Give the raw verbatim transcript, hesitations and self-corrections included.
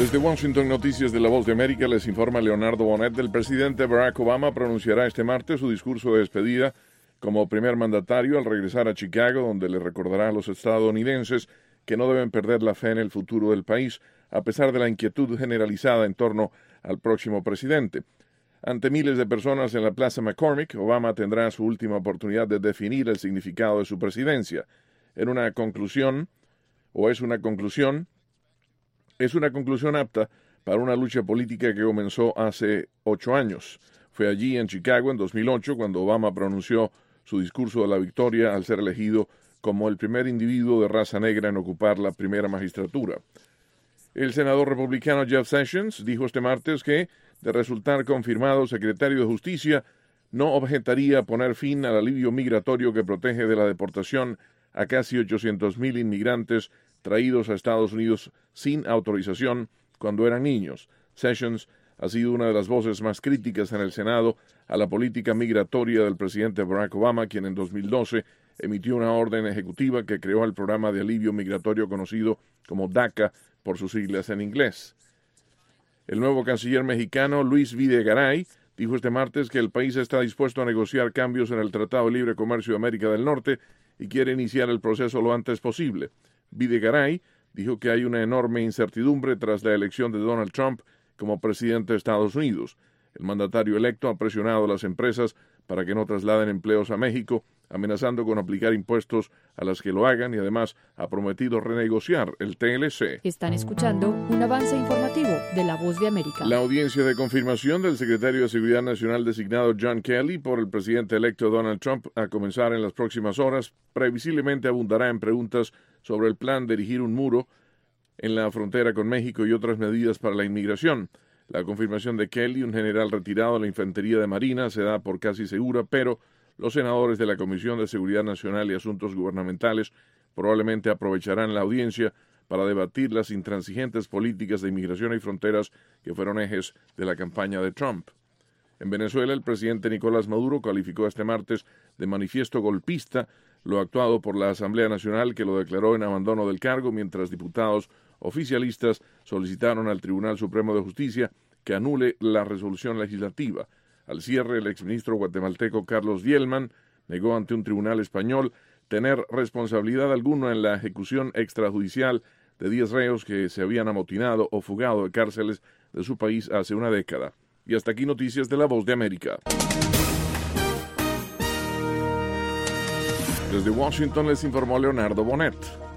Desde Washington, Noticias de la Voz de América, les informa Leonardo Bonet. El presidente Barack Obama pronunciará este martes su discurso de despedida como primer mandatario al regresar a Chicago, donde le recordará a los estadounidenses que no deben perder la fe en el futuro del país, a pesar de la inquietud generalizada en torno al próximo presidente. Ante miles de personas en la Plaza McCormick, Obama tendrá su última oportunidad de definir el significado de su presidencia. En una conclusión, o es una conclusión, es una conclusión apta para una lucha política que comenzó hace ocho años. Fue allí en Chicago en dos mil ocho cuando Obama pronunció su discurso de la victoria al ser elegido como el primer individuo de raza negra en ocupar la primera magistratura. El senador republicano Jeff Sessions dijo este martes que, de resultar confirmado secretario de Justicia, no objetaría poner fin al alivio migratorio que protege de la deportación a casi ochocientos mil inmigrantes traídos a Estados Unidos sin autorización cuando eran niños. Sessions ha sido una de las voces más críticas en el Senado a la política migratoria del presidente Barack Obama, quien en dos mil doce emitió una orden ejecutiva que creó el programa de alivio migratorio conocido como DACA por sus siglas en inglés. El nuevo canciller mexicano Luis Videgaray dijo este martes que el país está dispuesto a negociar cambios en el Tratado de Libre Comercio de América del Norte y quiere iniciar el proceso lo antes posible. Videgaray dijo que hay una enorme incertidumbre tras la elección de Donald Trump como presidente de Estados Unidos. El mandatario electo ha presionado a las empresas para que no trasladen empleos a México, amenazando con aplicar impuestos a las que lo hagan y además ha prometido renegociar el T L C. Están escuchando un avance informativo de La Voz de América. La audiencia de confirmación del secretario de Seguridad Nacional designado John Kelly por el presidente electo Donald Trump a comenzar en las próximas horas previsiblemente abundará en preguntas sobre el plan de erigir un muro en la frontera con México y otras medidas para la inmigración. La confirmación de Kelly, un general retirado de la Infantería de Marina, se da por casi segura, pero los senadores de la Comisión de Seguridad Nacional y Asuntos Gubernamentales probablemente aprovecharán la audiencia para debatir las intransigentes políticas de inmigración y fronteras que fueron ejes de la campaña de Trump. En Venezuela, el presidente Nicolás Maduro calificó este martes de manifiesto golpista lo actuado por la Asamblea Nacional, que lo declaró en abandono del cargo, mientras diputados oficialistas solicitaron al Tribunal Supremo de Justicia que anule la resolución legislativa. Al cierre, el exministro guatemalteco Carlos Vielman negó ante un tribunal español tener responsabilidad alguna en la ejecución extrajudicial de diez reos que se habían amotinado o fugado de cárceles de su país hace una década. Y hasta aquí noticias de La Voz de América. Desde Washington les informó Leonardo Bonet.